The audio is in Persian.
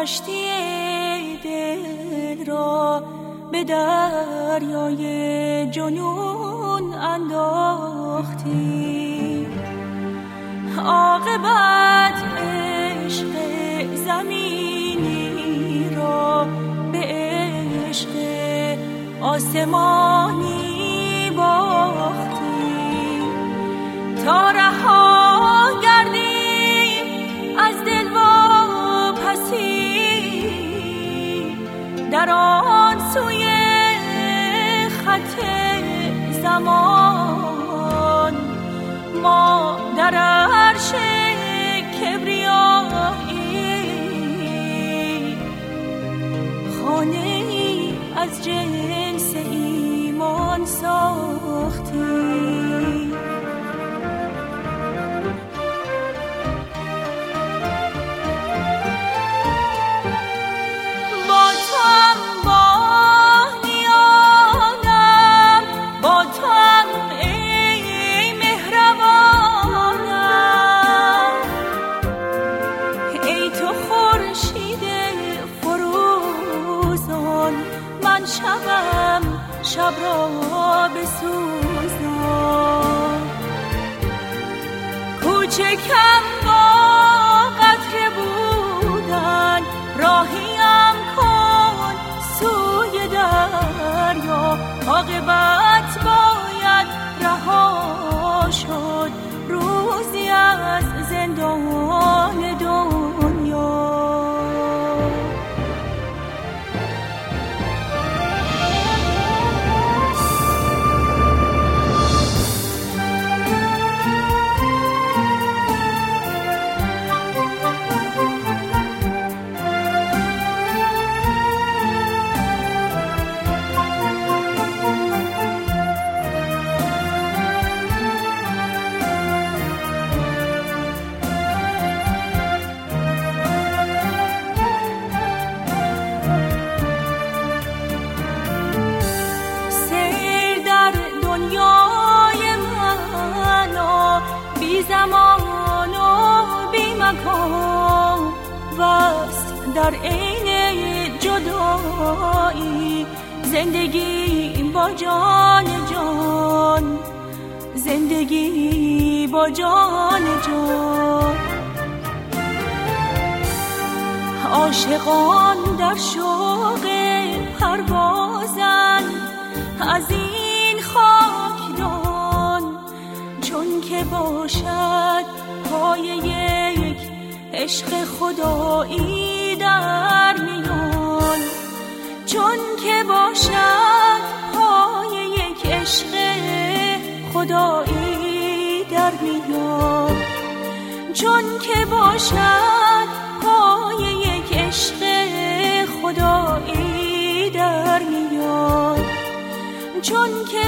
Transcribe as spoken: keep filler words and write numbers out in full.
کشتی دل را به دریای جنون انداختی. عاقبت عشق زمینی را به عشق آسمانی باختی. تا رها گردیم از دل واپسی در آن سوی خط زمان، ما در عرش کبریایی خانه‌ای از جنس ایمان ساختی. شب را بسوزان، کوچکم با قطره بودن، راهیم کن سوی دریا. عاقبت باید رها شد روزی از زندان دنیا. زمان و بی مکان وست در عین جدایی، زندگی با جان جان، زندگی با جان جان. عاشقان در شوق پروازن از این خاکدان، چون که باشد پای یک عشق خدایی در میان، چون که باشد پای یک عشق خدایی در میان، چون که باشد پای یک عشق خدایی در میان، چون که